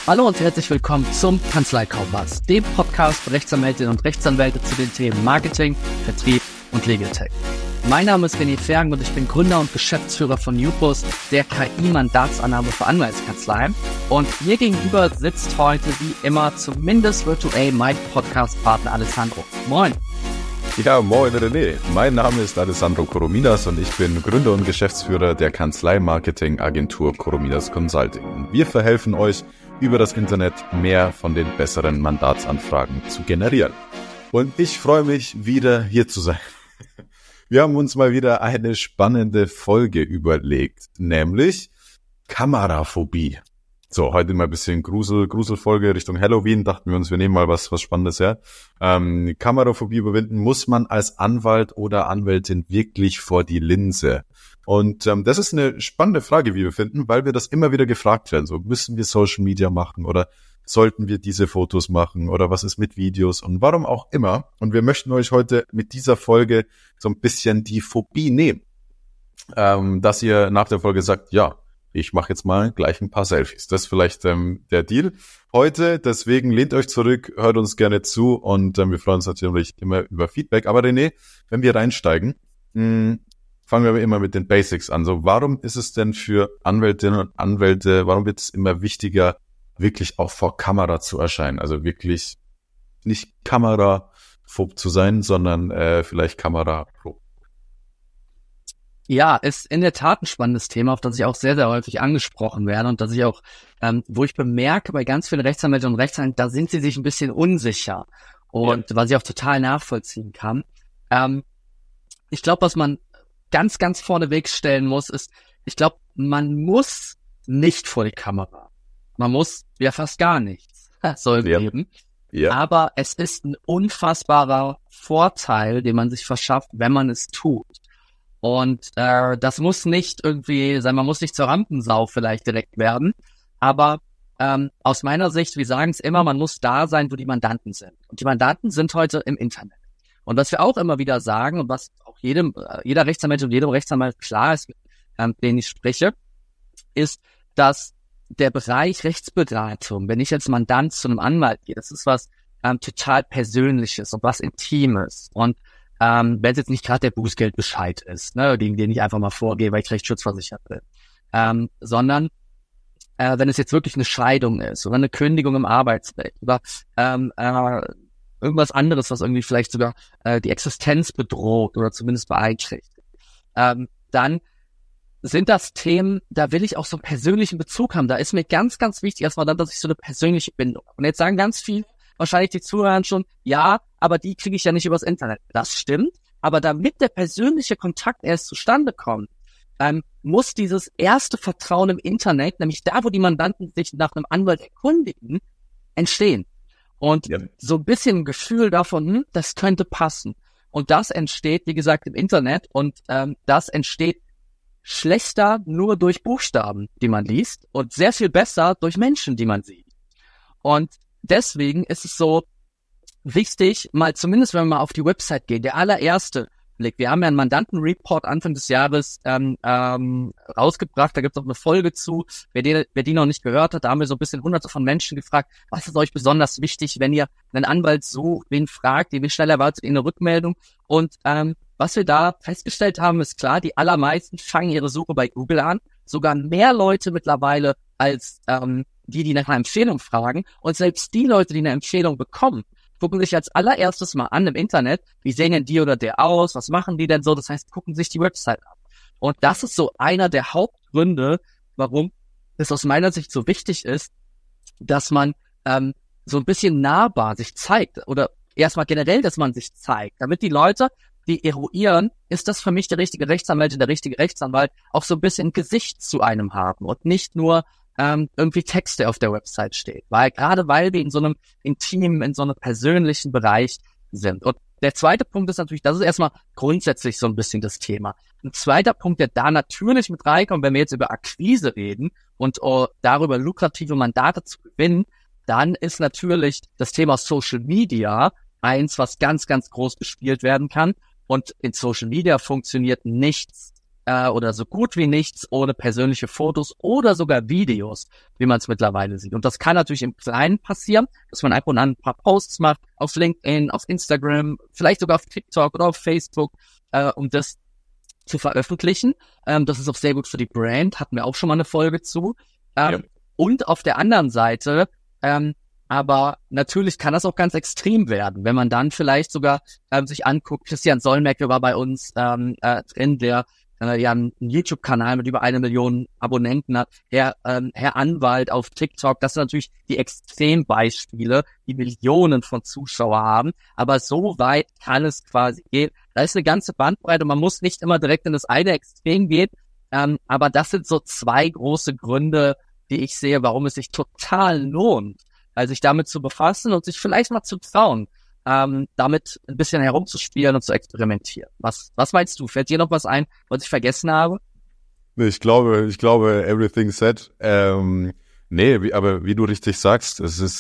Hallo und herzlich willkommen zum Kanzleikompass, dem Podcast für Rechtsanwältinnen und Rechtsanwälte zu den Themen Marketing, Vertrieb und Legal Tech. Mein Name ist René Fergen und ich bin Gründer und Geschäftsführer von Newpost, der KI-Mandatsannahme für Anwaltskanzleien. Und mir gegenüber sitzt heute wie immer, zumindest virtuell, mein Podcast-Partner Alessandro. Moin! Ja, moin René. Mein Name ist Alessandro Corominas und ich bin Gründer und Geschäftsführer der Kanzlei-Marketing-Agentur Corominas Consulting. Und wir verhelfen euch, über das Internet mehr von den besseren Mandatsanfragen zu generieren. Und ich freue mich, wieder hier zu sein. Wir haben uns mal wieder eine spannende Folge überlegt, nämlich Kameraphobie. So, heute mal ein bisschen Gruselfolge Richtung Halloween. Dachten wir uns, wir nehmen mal was Spannendes her. Kameraphobie überwinden muss man als Anwalt oder Anwältin wirklich vor die Linse. Und das ist eine spannende Frage, wie wir finden, weil wir das immer wieder gefragt werden. So, müssen wir Social Media machen oder sollten wir diese Fotos machen oder was ist mit Videos und warum auch immer. Und wir möchten euch heute mit dieser Folge so ein bisschen die Phobie nehmen. Dass ihr nach der Folge sagt, ja, ich mache jetzt mal gleich ein paar Selfies. Das ist vielleicht der Deal heute. Deswegen lehnt euch zurück, hört uns gerne zu und wir freuen uns natürlich immer über Feedback. Aber René, wenn wir reinsteigen, fangen wir aber immer mit den Basics an. So, warum ist es denn für Anwältinnen und Anwälte, warum wird es immer wichtiger, wirklich auch vor Kamera zu erscheinen? Also wirklich nicht kameraphob zu sein, sondern vielleicht kameraphob. Ja, ist in der Tat ein spannendes Thema, auf das ich auch sehr, sehr häufig angesprochen werde und dass ich auch, wo ich bemerke, bei ganz vielen Rechtsanwälten und Rechtsanwälten, da sind sie sich ein bisschen unsicher und was ich auch total nachvollziehen kann. Ich glaube, was man ganz, ganz vorneweg stellen muss, ist, ich glaube, man muss nicht vor die Kamera. Man muss ja fast gar nichts so im Leben. Ja. Aber es ist ein unfassbarer Vorteil, den man sich verschafft, wenn man es tut. Und das muss nicht irgendwie sein, man muss nicht zur Rampensau vielleicht direkt werden. Aber aus meiner Sicht, wir sagen es immer, man muss da sein, wo die Mandanten sind. Und die Mandanten sind heute im Internet. Und was wir auch immer wieder sagen und was auch jeder Rechtsanwalt und jedem Rechtsanwalt klar ist, den ich spreche, ist, dass der Bereich Rechtsberatung, wenn ich als Mandant zu einem Anwalt gehe, das ist was total Persönliches und was Intimes. Und wenn es jetzt nicht gerade der Bußgeldbescheid ist, ne, gegen den ich einfach mal vorgehe, weil ich rechtsschutzversichert bin, sondern wenn es jetzt wirklich eine Scheidung ist oder eine Kündigung im Arbeitsrecht oder irgendwas anderes, was irgendwie vielleicht sogar die Existenz bedroht oder zumindest beeinträchtigt, dann sind das Themen, da will ich auch so einen persönlichen Bezug haben. Da ist mir ganz, ganz wichtig erstmal dann, dass ich so eine persönliche Bindung habe. Und jetzt sagen ganz viele, wahrscheinlich die Zuhörer schon, ja, aber die kriege ich ja nicht übers Internet. Das stimmt, aber damit der persönliche Kontakt erst zustande kommt, muss dieses erste Vertrauen im Internet, nämlich da, wo die Mandanten sich nach einem Anwalt erkundigen, entstehen. Und so ein bisschen ein Gefühl davon, das könnte passen. Und das entsteht, wie gesagt, im Internet und das entsteht schlechter nur durch Buchstaben, die man liest und sehr viel besser durch Menschen, die man sieht. Und deswegen ist es so wichtig, mal zumindest wenn wir mal auf die Website gehen, der allererste Blick. Wir haben ja einen Mandantenreport Anfang des Jahres rausgebracht, da gibt es auch eine Folge zu. Wer die noch nicht gehört hat, da haben wir so ein bisschen hunderte von Menschen gefragt, was ist euch besonders wichtig, wenn ihr einen Anwalt sucht, wen fragt ihr, wie schnell erwartet ihr eine Rückmeldung? Und was wir da festgestellt haben, ist klar, die allermeisten fangen ihre Suche bei Google an. Sogar mehr Leute mittlerweile als die nach einer Empfehlung fragen. Und selbst die Leute, die eine Empfehlung bekommen, gucken sich als allererstes mal an im Internet, wie sehen denn die oder der aus, was machen die denn so? Das heißt, gucken sich die Website an. Und das ist so einer der Hauptgründe, warum es aus meiner Sicht so wichtig ist, dass man so ein bisschen nahbar sich zeigt oder erstmal generell, dass man sich zeigt, damit die Leute, die eruieren, ist das für mich der richtige Rechtsanwalt, der richtige Rechtsanwalt, auch so ein bisschen Gesicht zu einem haben und nicht nur irgendwie Texte auf der Website steht. Gerade weil wir in so einem intimen, in so einem persönlichen Bereich sind. Und der zweite Punkt ist natürlich, das ist erstmal grundsätzlich so ein bisschen das Thema. Ein zweiter Punkt, der da natürlich mit reinkommt, wenn wir jetzt über Akquise reden und darüber lukrative Mandate zu gewinnen, dann ist natürlich das Thema Social Media eins, was ganz, ganz groß gespielt werden kann. Und in Social Media funktioniert nichts oder so gut wie nichts ohne persönliche Fotos oder sogar Videos, wie man es mittlerweile sieht. Und das kann natürlich im Kleinen passieren, dass man ab und an ein paar Posts macht auf LinkedIn, auf Instagram, vielleicht sogar auf TikTok oder auf Facebook, um das zu veröffentlichen. Das ist auch sehr gut für die Brand, hatten wir auch schon mal eine Folge zu. Ja. Und auf der anderen Seite, aber natürlich kann das auch ganz extrem werden, wenn man dann vielleicht sogar sich anguckt, Christian Solmecke war bei uns drin, der ja einen YouTube-Kanal mit über 1 Million Abonnenten hat, Herr Anwalt auf TikTok, das sind natürlich die Extrembeispiele, die Millionen von Zuschauern haben, aber so weit kann es quasi gehen. Da ist eine ganze Bandbreite, man muss nicht immer direkt in das eine Extrem gehen, aber das sind so 2 große Gründe, die ich sehe, warum es sich total lohnt, sich damit zu befassen und sich vielleicht mal zu trauen, damit ein bisschen herumzuspielen und zu experimentieren. Was meinst du? Fällt dir noch was ein, was ich vergessen habe? Ich glaube, everything said. Aber wie du richtig sagst, es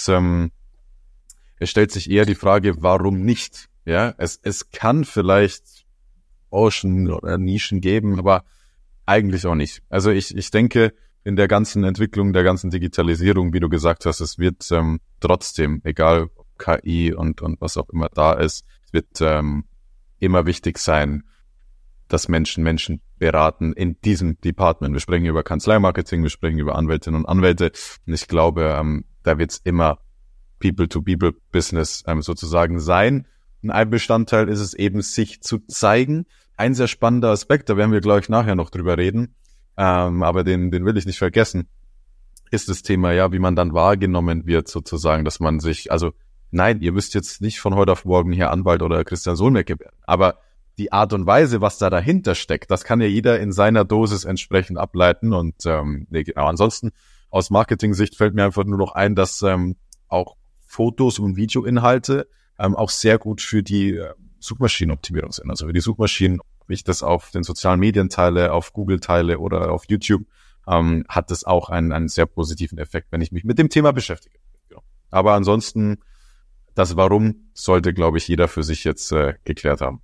stellt sich eher die Frage, warum nicht? Ja, es kann vielleicht Branchen oder Nischen geben, aber eigentlich auch nicht. Also ich denke, in der ganzen Entwicklung, der ganzen Digitalisierung, wie du gesagt hast, es wird trotzdem, egal KI und was auch immer da ist, es wird immer wichtig sein, dass Menschen beraten in diesem Department. Wir sprechen über Kanzleimarketing, wir sprechen über Anwältinnen und Anwälte und ich glaube, da wird es immer People-to-People-Business sozusagen sein. Und ein Bestandteil ist es eben, sich zu zeigen. Ein sehr spannender Aspekt, da werden wir gleich nachher noch drüber reden, aber den will ich nicht vergessen, ist das Thema, ja, wie man dann wahrgenommen wird sozusagen, dass man sich, also nein, ihr müsst jetzt nicht von heute auf morgen hier Anwalt oder Christian Solmecke werden, aber die Art und Weise, was da dahinter steckt, das kann ja jeder in seiner Dosis entsprechend ableiten und genau. Ansonsten aus Marketing-Sicht fällt mir einfach nur noch ein, dass auch Fotos und Videoinhalte auch sehr gut für die Suchmaschinenoptimierung sind, also für die Suchmaschinen. Ob ich das auf den sozialen Medien teile, auf Google teile oder auf YouTube, hat das auch einen sehr positiven Effekt, wenn ich mich mit dem Thema beschäftige. Genau. Aber ansonsten, das Warum sollte, glaube ich, jeder für sich jetzt geklärt haben.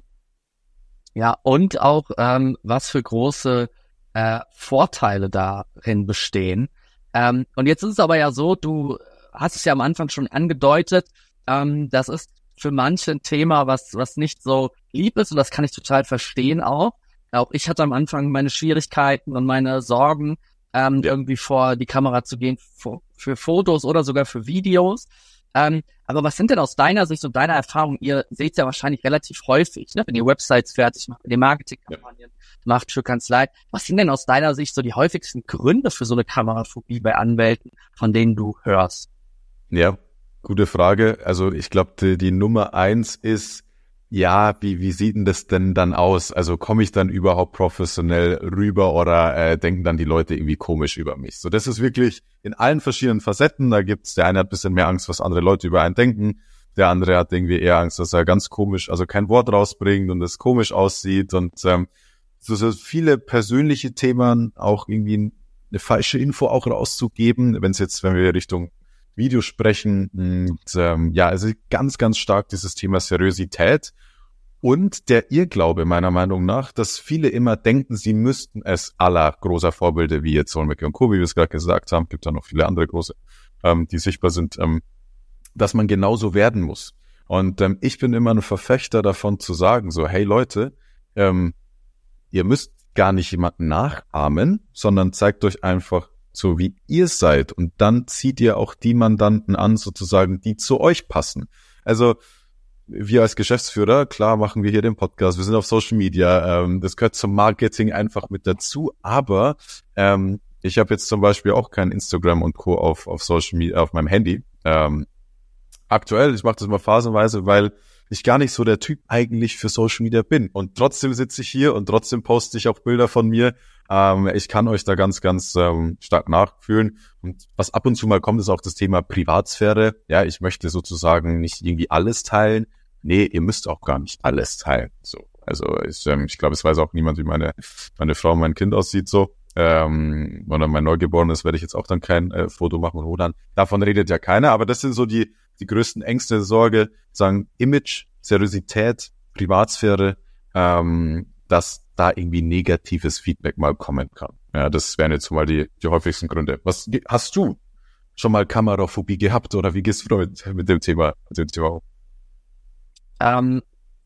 Ja, und auch, was für große Vorteile darin bestehen. Und jetzt ist es aber ja so, du hast es ja am Anfang schon angedeutet, das ist für manche ein Thema, was nicht so lieb ist und das kann ich total verstehen auch. Auch ich hatte am Anfang meine Schwierigkeiten und meine Sorgen, irgendwie vor die Kamera zu gehen für Fotos oder sogar für Videos. Aber was sind denn aus deiner Sicht und deiner Erfahrung, ihr seht es ja wahrscheinlich relativ häufig, ne? Wenn ihr Websites fertig macht, wenn ihr Marketingkampagnen macht für Kanzlei, was sind denn aus deiner Sicht so die häufigsten Gründe für so eine Kameraphobie bei Anwälten, von denen du hörst? Ja, gute Frage. Also ich glaube, die Nummer 1 ist, ja, wie sieht denn das denn dann aus? Also komme ich dann überhaupt professionell rüber oder denken dann die Leute irgendwie komisch über mich? So, das ist wirklich in allen verschiedenen Facetten. Da gibt's, der eine hat ein bisschen mehr Angst, was andere Leute über einen denken. Der andere hat irgendwie eher Angst, dass er ganz komisch, also kein Wort rausbringt und es komisch aussieht. Und so viele persönliche Themen, auch irgendwie eine falsche Info auch rauszugeben, wenn wir Richtung Video sprechen. Und ja, also ganz, ganz stark dieses Thema Seriosität und der Irrglaube meiner Meinung nach, dass viele immer denken, sie müssten es aller großer Vorbilder wie jetzt Solmecke und Co., wie wir es gerade gesagt haben, gibt da noch viele andere große, die sichtbar sind, dass man genauso werden muss. Und ich bin immer ein Verfechter davon zu sagen, so, hey Leute, ihr müsst gar nicht jemanden nachahmen, sondern zeigt euch einfach so, wie ihr seid. Und dann zieht ihr auch die Mandanten an, sozusagen, die zu euch passen. Also wir als Geschäftsführer, klar machen wir hier den Podcast, wir sind auf Social Media, das gehört zum Marketing einfach mit dazu. Aber ich habe jetzt zum Beispiel auch kein Instagram und Co. auf Social Media, auf meinem Handy. Aktuell, ich mache das mal phasenweise, weil ich gar nicht so der Typ eigentlich für Social Media bin. Und trotzdem sitze ich hier und trotzdem poste ich auch Bilder von mir. Ich kann euch da ganz, ganz stark nachfühlen. Und was ab und zu mal kommt, ist auch das Thema Privatsphäre. Ja, ich möchte sozusagen nicht irgendwie alles teilen. Nee, ihr müsst auch gar nicht alles teilen. So, also ich glaube, es weiß auch niemand, wie meine Frau und mein Kind aussieht so. Oder mein Neugeborenes werde ich jetzt auch dann kein Foto machen und dann. Davon redet ja keiner. Aber das sind so die größten Ängste, Sorge, sagen Image, Seriosität, Privatsphäre, dass da irgendwie negatives Feedback mal kommen kann. Ja, das wären jetzt mal die häufigsten Gründe. Was hast du schon mal Kameraphobie gehabt oder wie gehst du mit dem Thema um?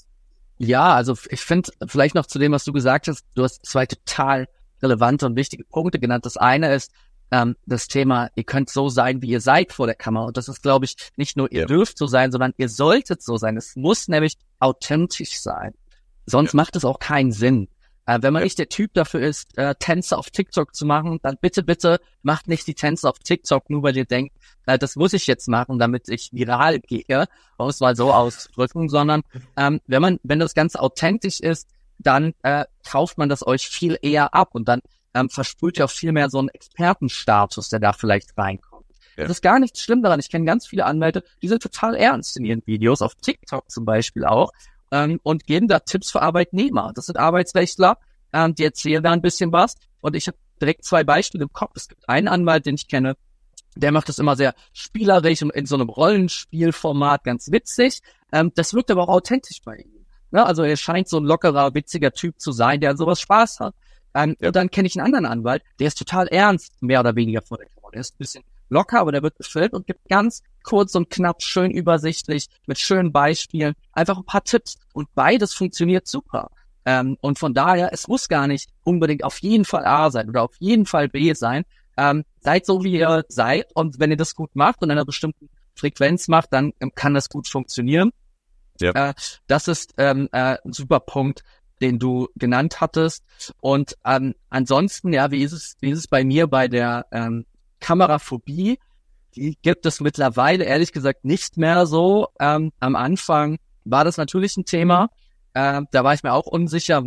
Ja, also ich finde vielleicht noch zu dem, was du gesagt hast, du hast zwei total relevante und wichtige Punkte genannt. Das eine ist das Thema, ihr könnt so sein, wie ihr seid vor der Kamera. Und das ist, glaube ich, nicht nur ihr dürft so sein, sondern ihr solltet so sein. Es muss nämlich authentisch sein. Sonst macht es auch keinen Sinn. Wenn man nicht der Typ dafür ist, Tänze auf TikTok zu machen, dann bitte macht nicht die Tänze auf TikTok, nur weil ihr denkt, das muss ich jetzt machen, damit ich viral gehe, um es mal so auszudrücken, sondern wenn das Ganze authentisch ist, dann kauft man das euch viel eher ab und dann versprüht ihr auch viel mehr so einen Expertenstatus, der da vielleicht reinkommt. Ja. Das ist gar nichts schlimm daran. Ich kenne ganz viele Anwälte, die sind total ernst in ihren Videos, auf TikTok zum Beispiel auch, und geben da Tipps für Arbeitnehmer. Das sind Arbeitsrechtler, die erzählen da ein bisschen was. Und ich habe direkt zwei Beispiele im Kopf. Es gibt einen Anwalt, den ich kenne, der macht das immer sehr spielerisch und in so einem Rollenspielformat ganz witzig. Das wirkt aber auch authentisch bei ihm. Ne? Also er scheint so ein lockerer, witziger Typ zu sein, der an sowas Spaß hat. Und dann kenne ich einen anderen Anwalt, der ist total ernst, mehr oder weniger vor der Kamera. Der ist ein bisschen locker, aber der wird gefilmt und gibt ganz kurz und knapp, schön übersichtlich, mit schönen Beispielen, einfach ein paar Tipps. Und beides funktioniert super. Und von daher, es muss gar nicht unbedingt auf jeden Fall A sein oder auf jeden Fall B sein. Seid so, wie ihr seid. Und wenn ihr das gut macht und in einer bestimmten Frequenz macht, dann kann das gut funktionieren. Ja. Das ist ein super Punkt, den du genannt hattest. Und ansonsten, ja, wie ist es bei mir bei der Kameraphobie? Die gibt es mittlerweile, ehrlich gesagt, nicht mehr so. Am Anfang war das natürlich ein Thema. Da war ich mir auch unsicher,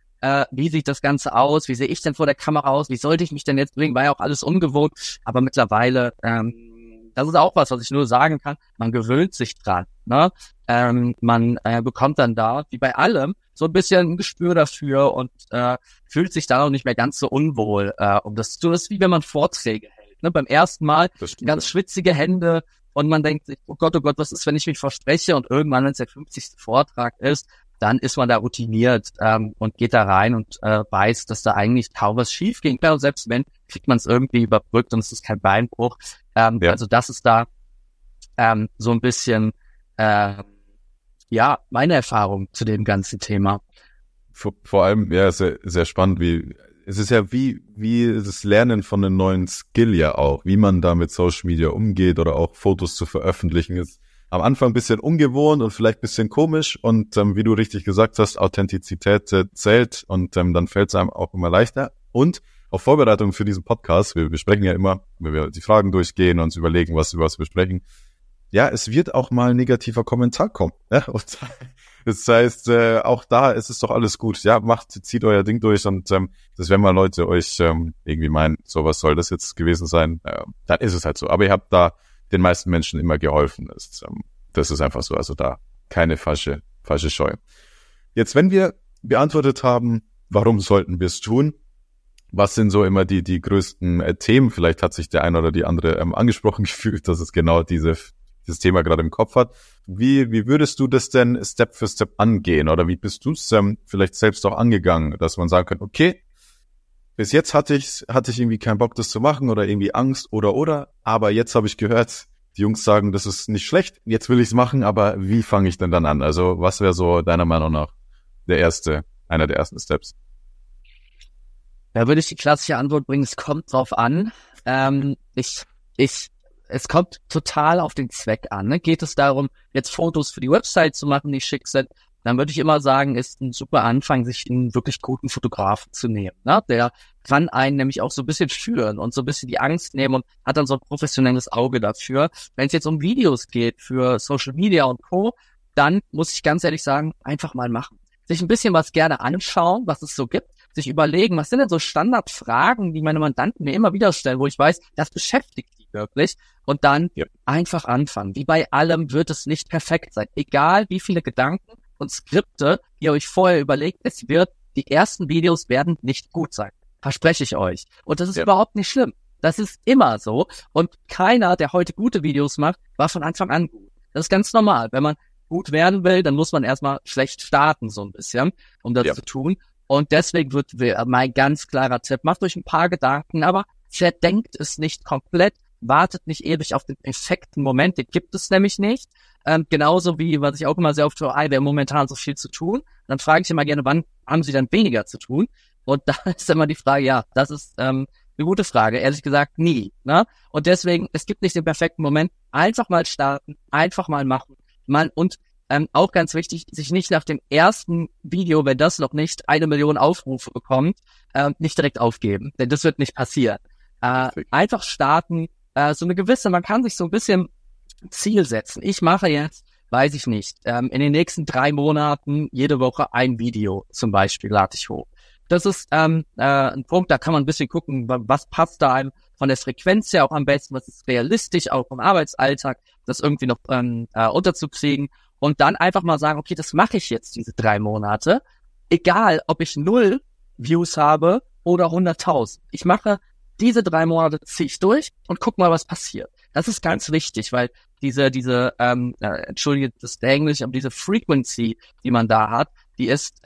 wie sieht das Ganze aus? Wie sehe ich denn vor der Kamera aus? Wie sollte ich mich denn jetzt bringen? War ja auch alles ungewohnt. Aber mittlerweile, das ist auch was ich nur sagen kann. Man gewöhnt sich dran. Ne? Man bekommt dann da, wie bei allem, so ein bisschen ein Gespür dafür und fühlt sich da auch nicht mehr ganz so unwohl, um das zu tun. Das ist wie wenn man Vorträge hält. Ne? Beim ersten Mal ganz schwitzige Hände und man denkt sich, oh Gott, was ist, wenn ich mich verspreche? Und irgendwann, wenn es der 50. Vortrag ist, dann ist man da routiniert und geht da rein und weiß, dass da eigentlich kaum was schief ging. Und selbst wenn, kriegt man es irgendwie überbrückt und es ist kein Beinbruch. Also das ist da so ein bisschen meine Erfahrung zu dem ganzen Thema. Vor allem, ja, sehr, sehr spannend, es ist ja wie das Lernen von einem neuen Skill ja auch, wie man da mit Social Media umgeht oder auch Fotos zu veröffentlichen, ist am Anfang ein bisschen ungewohnt und vielleicht ein bisschen komisch und wie du richtig gesagt hast, Authentizität zählt und dann fällt es einem auch immer leichter. Und auf Vorbereitung für diesen Podcast, wir besprechen ja immer, wenn wir die Fragen durchgehen und uns überlegen, was wir besprechen, ja, es wird auch mal ein negativer Kommentar kommen. Ja? Und das heißt, auch da ist es doch alles gut. Ja, zieht euer Ding durch und das, wenn mal Leute euch irgendwie meinen, so was soll das jetzt gewesen sein, dann ist es halt so. Aber ihr habt da den meisten Menschen immer geholfen. Das ist einfach so. Also da keine falsche Scheu. Jetzt, wenn wir beantwortet haben, warum sollten wir es tun? Was sind so immer die größten Themen? Vielleicht hat sich der eine oder die andere angesprochen gefühlt, dass es genau dieses Thema gerade im Kopf hat. Wie würdest du das denn Step für Step angehen? Oder wie bist du es vielleicht selbst auch angegangen, dass man sagen kann, okay, bis jetzt hatte ich irgendwie keinen Bock, das zu machen oder irgendwie Angst oder, aber jetzt habe ich gehört, die Jungs sagen, das ist nicht schlecht, jetzt will ich es machen, aber wie fange ich denn dann an? Also was wäre so deiner Meinung nach einer der ersten Steps? Da würde ich die klassische Antwort bringen, es kommt drauf an. Es kommt total auf den Zweck an. Ne? Geht es darum, jetzt Fotos für die Website zu machen, die schick sind, dann würde ich immer sagen, ist ein super Anfang, sich einen wirklich guten Fotografen zu nehmen. Ne? Der kann einen nämlich auch so ein bisschen führen und so ein bisschen die Angst nehmen und hat dann so ein professionelles Auge dafür. Wenn es jetzt um Videos geht für Social Media und Co., dann muss ich ganz ehrlich sagen, einfach mal machen. Sich ein bisschen was gerne anschauen, was es so gibt. Sich überlegen, was sind denn so Standardfragen, die meine Mandanten mir immer wieder stellen, wo ich weiß, das beschäftigt die wirklich. Und dann einfach anfangen. Wie bei allem wird es nicht perfekt sein. Egal wie viele Gedanken und Skripte ihr euch vorher überlegt, die ersten Videos werden nicht gut sein. Verspreche ich euch. Und das ist überhaupt nicht schlimm. Das ist immer so. Und keiner, der heute gute Videos macht, war von Anfang an gut. Das ist ganz normal. Wenn man gut werden will, dann muss man erstmal schlecht starten, so ein bisschen, um das zu tun. Und deswegen wird mein ganz klarer Tipp, macht euch ein paar Gedanken, aber verdenkt es nicht komplett, wartet nicht ewig auf den perfekten Moment, den gibt es nämlich nicht. Genauso wie, was ich auch immer sehr oft höre, wir haben momentan so viel zu tun. Dann frage ich immer gerne, wann haben sie dann weniger zu tun? Und da ist immer die Frage, ja, das ist eine gute Frage. Ehrlich gesagt, nie. Ne? Und deswegen, es gibt nicht den perfekten Moment. Einfach mal starten, einfach mal machen. Auch ganz wichtig, sich nicht nach dem ersten Video, wenn das noch nicht 1 Million Aufrufe bekommt, nicht direkt aufgeben. Denn das wird nicht passieren. Einfach starten, so eine gewisse, man kann sich so ein bisschen Ziel setzen. Ich mache jetzt, weiß ich nicht, in den nächsten 3 Monaten jede Woche ein Video zum Beispiel lade ich hoch. Das ist ein Punkt, da kann man ein bisschen gucken, was passt da einem von der Frequenz her auch am besten, was ist realistisch, auch im Arbeitsalltag, das irgendwie noch unterzukriegen. Und dann einfach mal sagen, okay, das mache ich jetzt diese 3 Monate. Egal, ob ich 0 Views habe oder 100.000. Ich mache diese 3 Monate, ziehe ich durch und guck mal, was passiert. Das ist ganz wichtig, weil entschuldige das Englisch, aber diese Frequency, die man da hat, die ist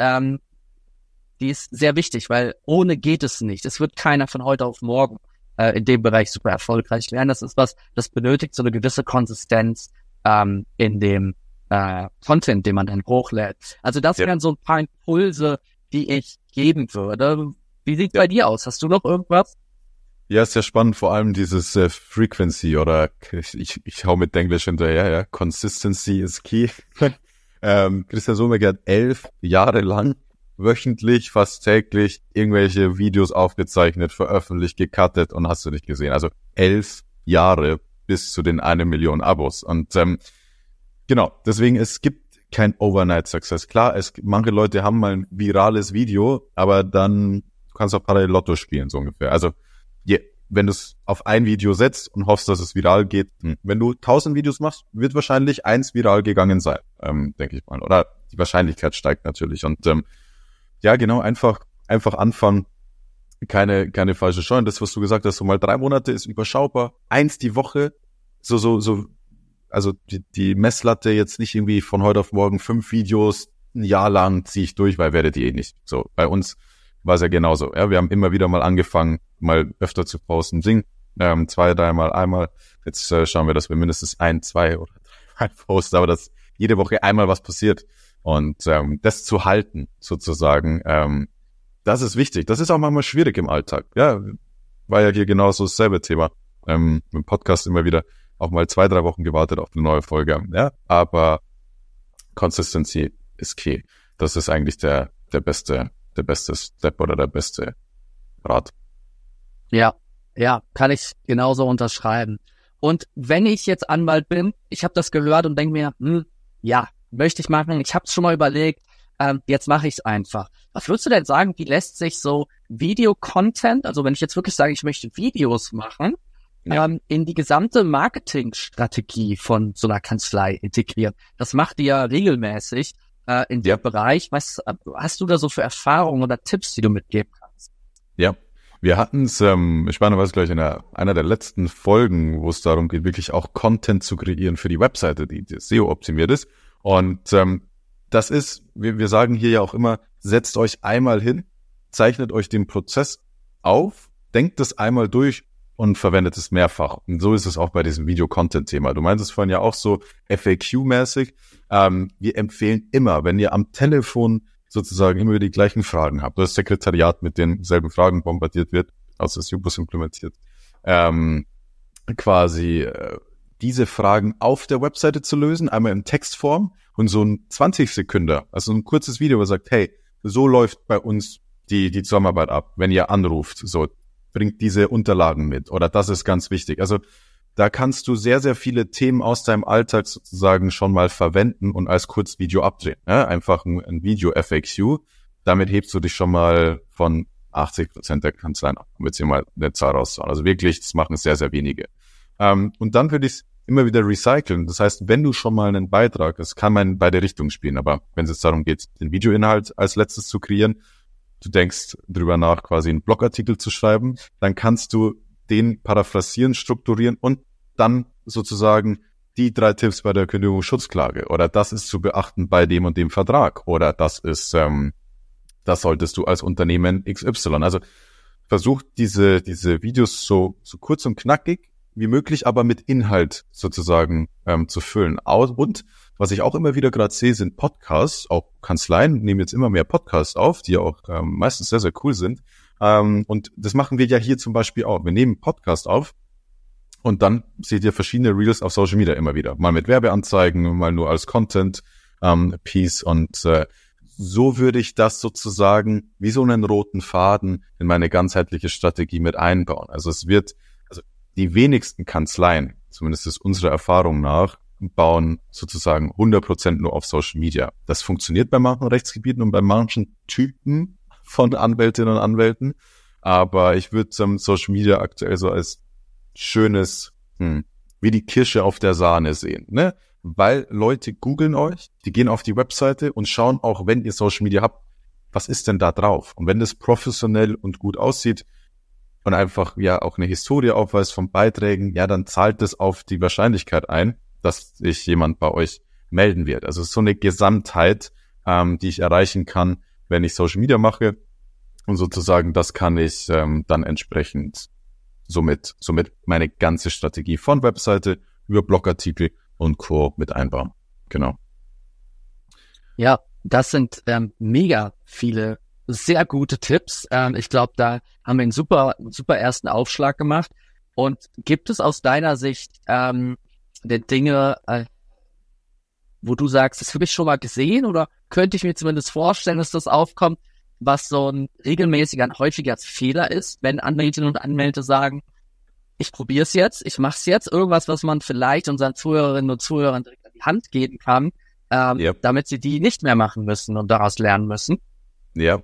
sehr wichtig, weil ohne geht es nicht. Es wird keiner von heute auf morgen in dem Bereich super erfolgreich werden. Das ist das benötigt so eine gewisse Konsistenz in dem Content, den man dann hochlädt. Also das wären so ein paar Impulse, die ich geben würde. Wie sieht's bei dir aus? Hast du noch irgendwas? Ja, ist sehr spannend, vor allem dieses Frequency oder ich hau mit Englisch hinterher, ja. Consistency is key. Christian Solmecke hat 11 Jahre lang wöchentlich, fast täglich irgendwelche Videos aufgezeichnet, veröffentlicht, gecuttet und hast du nicht gesehen. Also 11 Jahre bis zu den 1 Million Abos. Und genau, deswegen, es gibt kein Overnight-Success. Klar, manche Leute haben mal ein virales Video, aber dann kannst du auch parallel Lotto spielen, so ungefähr. Also wenn du es auf ein Video setzt und hoffst, dass es viral geht, wenn du 1000 Videos machst, wird wahrscheinlich 1 viral gegangen sein, denke ich mal. Oder die Wahrscheinlichkeit steigt natürlich. Und ja, genau, einfach anfangen, keine falsche Scheu. Und das, was du gesagt hast, so mal 3 Monate ist überschaubar, 1 die Woche, also die Messlatte jetzt nicht irgendwie von heute auf morgen 5 Videos, ein Jahr lang ziehe ich durch, weil werdet ihr eh nicht. So, bei uns war es ja genauso. Ja, wir haben immer wieder mal angefangen, mal öfter zu posten, 2, 3 Mal, einmal. Jetzt schauen wir, dass wir mindestens 1, 2 oder 3 Mal posten, aber dass jede Woche einmal was passiert. Und das zu halten, sozusagen, das ist wichtig. Das ist auch manchmal schwierig im Alltag. Ja, war ja hier genauso dasselbe Thema. Im Podcast immer wieder auch mal 2, 3 Wochen gewartet auf eine neue Folge. Ja, aber Consistency ist key. Das ist eigentlich der beste Step oder der beste Rat. Ja, kann ich genauso unterschreiben. Und wenn ich jetzt Anwalt bin, ich habe das gehört und denke mir, ja, möchte ich machen, ich habe es schon mal überlegt, jetzt mache ich es einfach. Was würdest du denn sagen, wie lässt sich so Video-Content, also wenn ich jetzt wirklich sage, ich möchte Videos machen, in die gesamte Marketingstrategie von so einer Kanzlei integrieren? Das macht ihr ja regelmäßig in dem Bereich. Was hast du da so für Erfahrungen oder Tipps, die du mitgeben kannst? Ja, wir hatten es spannenderweise gleich in einer der letzten Folgen, wo es darum geht, wirklich auch Content zu kreieren für die Webseite, die SEO optimiert ist. Und das ist, wir sagen hier ja auch immer, setzt euch einmal hin, zeichnet euch den Prozess auf, denkt das einmal durch und verwendet es mehrfach. Und so ist es auch bei diesem Video-Content-Thema. Du meintest vorhin ja auch so FAQ-mäßig. Wir empfehlen immer, wenn ihr am Telefon sozusagen immer die gleichen Fragen habt, das Sekretariat mit denselben Fragen bombardiert wird, also das Jubus implementiert, diese Fragen auf der Webseite zu lösen, einmal in Textform und so ein 20-Sekünder, also ein kurzes Video, wo sagt, hey, so läuft bei uns die Zusammenarbeit ab, wenn ihr anruft, so, bringt diese Unterlagen mit oder das ist ganz wichtig. Also da kannst du sehr, sehr viele Themen aus deinem Alltag sozusagen schon mal verwenden und als Kurzvideo abdrehen. Ja? Einfach ein Video-FAQ, damit hebst du dich schon mal von 80% der Kanzleien ab, um jetzt hier mal eine Zahl rauszuhauen. Also wirklich, das machen sehr, sehr wenige. Und dann würde ich es immer wieder recyceln. Das heißt, wenn du schon mal einen Beitrag, das kann man in beide Richtungen spielen, aber wenn es jetzt darum geht, den Videoinhalt als letztes zu kreieren, du denkst drüber nach, quasi einen Blogartikel zu schreiben, dann kannst du den paraphrasieren, strukturieren und dann sozusagen die 3 Tipps bei der Kündigungsschutzklage oder das ist zu beachten bei dem und dem Vertrag oder das ist das solltest du als Unternehmen XY. Also versucht diese Videos so kurz und knackig wie möglich, aber mit Inhalt sozusagen zu füllen. Und was ich auch immer wieder gerade sehe, sind Podcasts. Auch Kanzleien nehmen jetzt immer mehr Podcasts auf, die ja auch meistens sehr, sehr cool sind. Und das machen wir ja hier zum Beispiel auch. Wir nehmen Podcast auf und dann seht ihr verschiedene Reels auf Social Media immer wieder. Mal mit Werbeanzeigen, mal nur als Content Piece. Und so würde ich das sozusagen wie so einen roten Faden in meine ganzheitliche Strategie mit einbauen. Also die wenigsten Kanzleien, zumindest ist unsere Erfahrung nach, bauen sozusagen 100% nur auf Social Media. Das funktioniert bei manchen Rechtsgebieten und bei manchen Typen von Anwältinnen und Anwälten. Aber ich würde Social Media aktuell so als schönes, wie die Kirsche auf der Sahne sehen, ne? Weil Leute googeln euch, die gehen auf die Webseite und schauen auch, wenn ihr Social Media habt, was ist denn da drauf? Und wenn das professionell und gut aussieht, und einfach ja auch eine Historie aufweist von Beiträgen, ja, dann zahlt es auf die Wahrscheinlichkeit ein, dass sich jemand bei euch melden wird. Also es ist so eine Gesamtheit, die ich erreichen kann, wenn ich Social Media mache. Und sozusagen, das kann ich dann entsprechend somit meine ganze Strategie von Webseite über Blogartikel und Co. mit einbauen. Genau. Ja, das sind mega viele sehr gute Tipps. Ich glaube, da haben wir einen super ersten Aufschlag gemacht. Und gibt es aus deiner Sicht der Dinge, wo du sagst, das habe ich schon mal gesehen oder könnte ich mir zumindest vorstellen, dass das aufkommt, was so ein regelmäßiger, ein häufiger Fehler ist, wenn Anwältinnen und Anwälte sagen, ich probiere es jetzt, ich mache es jetzt, irgendwas, was man vielleicht unseren Zuhörerinnen und Zuhörern direkt an die Hand geben kann, damit sie die nicht mehr machen müssen und daraus lernen müssen. Ja.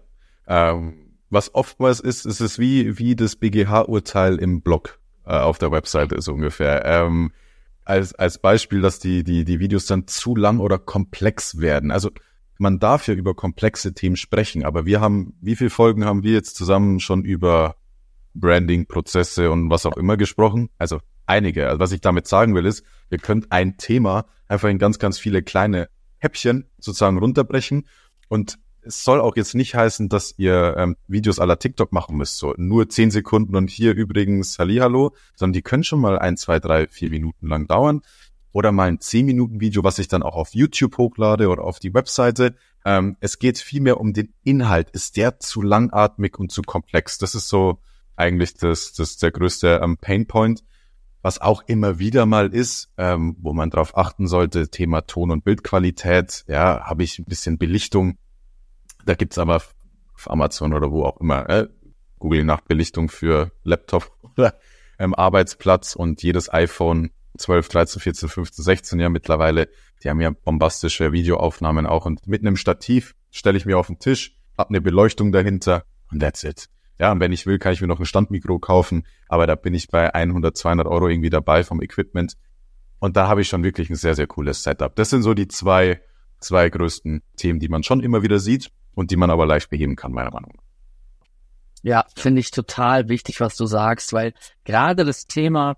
Was oftmals ist es wie das BGH-Urteil im Blog auf der Webseite ist ungefähr. Als Beispiel, dass die Videos dann zu lang oder komplex werden. Also man darf ja über komplexe Themen sprechen, aber wie viele Folgen haben wir jetzt zusammen schon über Branding, Prozesse und was auch immer gesprochen? Also einige. Also was ich damit sagen will ist, ihr könnt ein Thema einfach in ganz, ganz viele kleine Häppchen sozusagen runterbrechen und es soll auch jetzt nicht heißen, dass ihr Videos à la TikTok machen müsst, so nur 10 Sekunden und hier übrigens Hallihallo, sondern die können schon mal 1, 2, 3, 4 Minuten lang dauern oder mal ein 10-Minuten-Video, was ich dann auch auf YouTube hochlade oder auf die Webseite. Es geht vielmehr um den Inhalt. Ist der zu langatmig und zu komplex? Das ist so eigentlich das der größte Painpoint, was auch immer wieder mal ist, wo man drauf achten sollte, Thema Ton- und Bildqualität. Ja, habe ich ein bisschen Belichtung. Da gibt's aber auf Amazon oder wo auch immer, Google nach Belichtung für Laptop oder Arbeitsplatz und jedes iPhone 12, 13, 14, 15, 16 ja mittlerweile, die haben ja bombastische Videoaufnahmen auch und mit einem Stativ stelle ich mir auf den Tisch, habe eine Beleuchtung dahinter und that's it. Ja, und wenn ich will, kann ich mir noch ein Standmikro kaufen, aber da bin ich bei 100, 200 Euro irgendwie dabei vom Equipment und da habe ich schon wirklich ein sehr, sehr cooles Setup. Das sind so die zwei größten Themen, die man schon immer wieder sieht und die man aber leicht beheben kann, meiner Meinung nach. Ja, finde ich total wichtig, was du sagst, weil gerade das Thema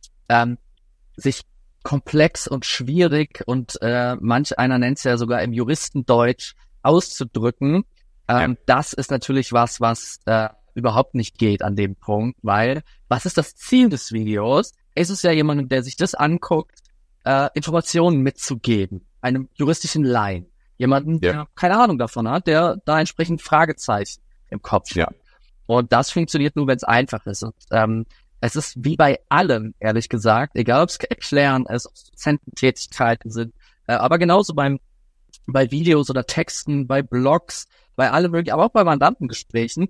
sich komplex und schwierig und manch einer nennt es ja sogar im Juristendeutsch auszudrücken, das ist natürlich was überhaupt nicht geht an dem Punkt, weil was ist das Ziel des Videos? Es ist ja jemand, der sich das anguckt, Informationen mitzugeben, einem juristischen Laien, jemanden, der keine Ahnung davon hat, der da entsprechend Fragezeichen im Kopf hat. Und das funktioniert nur, wenn es einfach ist. Und es ist wie bei allem, ehrlich gesagt, egal ob es Erklären ist, ob es Dozententätigkeiten sind, aber genauso bei Videos oder Texten, bei Blogs, bei allem möglichen, aber auch bei Mandantengesprächen,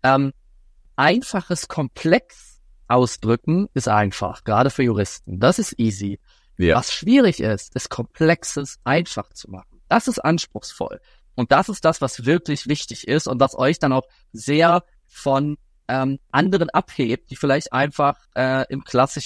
einfaches komplex ausdrücken ist einfach, gerade für Juristen. Das ist easy. Ja. Was schwierig ist Komplexes einfach zu machen. Das ist anspruchsvoll. Und das ist das, was wirklich wichtig ist und was euch dann auch sehr von anderen abhebt, die vielleicht einfach in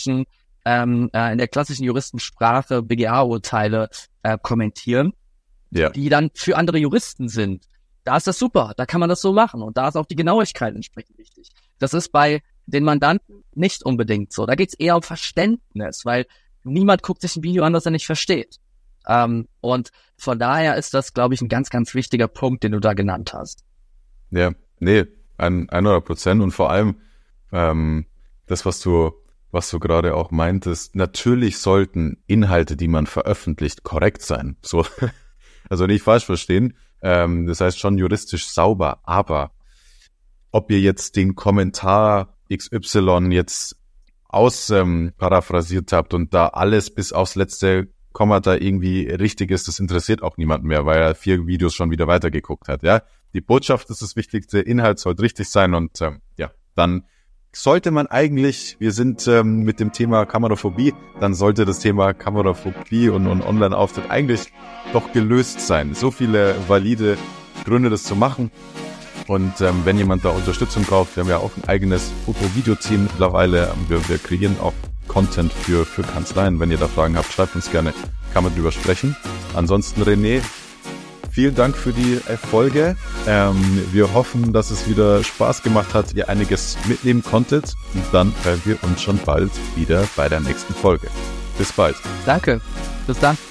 der klassischen Juristensprache BGA-Urteile kommentieren, die dann für andere Juristen sind. Da ist das super, da kann man das so machen und da ist auch die Genauigkeit entsprechend wichtig. Das ist bei den Mandanten nicht unbedingt so. Da geht's eher um Verständnis, weil niemand guckt sich ein Video an, das er nicht versteht. Und von daher ist das, glaube ich, ein ganz, ganz wichtiger Punkt, den du da genannt hast. Ja, nee, 100%. Und vor allem das, was du gerade auch meintest, natürlich sollten Inhalte, die man veröffentlicht, korrekt sein. So, also nicht falsch verstehen. Das heißt schon juristisch sauber, aber ob ihr jetzt den Kommentar XY jetzt paraphrasiert habt und da alles bis aufs letzte Kommata irgendwie richtig ist, das interessiert auch niemanden mehr, weil er 4 Videos schon wieder weitergeguckt hat. Ja, die Botschaft ist das Wichtigste, Inhalt sollte richtig sein und dann sollte man eigentlich, wir sind mit dem Thema Kameraphobie, dann sollte das Thema Kameraphobie und Online-Auftritt eigentlich doch gelöst sein. So viele valide Gründe, das zu machen. Und wenn jemand da Unterstützung braucht, wir haben ja auch ein eigenes Foto-Video-Team mittlerweile. Wir kreieren auch Content für Kanzleien. Wenn ihr da Fragen habt, schreibt uns gerne, kann man drüber sprechen. Ansonsten René, vielen Dank für die Folge. Wir hoffen, dass es wieder Spaß gemacht hat, ihr einiges mitnehmen konntet. Und dann hören wir uns schon bald wieder bei der nächsten Folge. Bis bald. Danke. Bis dann.